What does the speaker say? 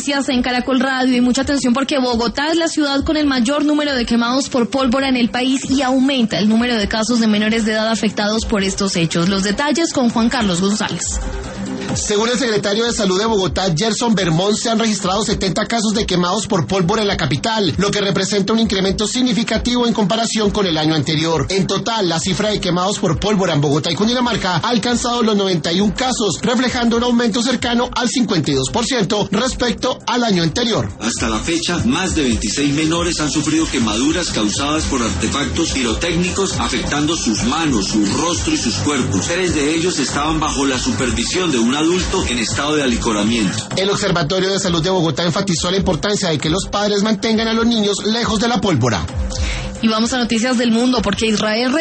noticias en Caracol Radio y mucha atención porque Bogotá es la ciudad con el mayor número de quemados por pólvora en el país y aumenta el número de casos de menores de edad afectados por estos hechos. Los detalles con Juan Carlos González. Según el secretario de Salud de Bogotá, Gerson Vermont, se han registrado 70 casos de quemados por pólvora en la capital, lo que representa un incremento significativo en comparación con el año anterior. En total, la cifra de quemados por pólvora en Bogotá y Cundinamarca ha alcanzado los 91 casos, reflejando un aumento cercano al 52% respecto al año anterior. Hasta la fecha, más de 26 menores han sufrido quemaduras causadas por artefactos pirotécnicos, afectando sus manos, su rostro y sus cuerpos. 3 de ellos estaban bajo la supervisión de un adulto en estado de alicoramiento. El Observatorio de Salud de Bogotá enfatizó la importancia de que los padres mantengan a los niños lejos de la pólvora. Y vamos a noticias del mundo porque Israel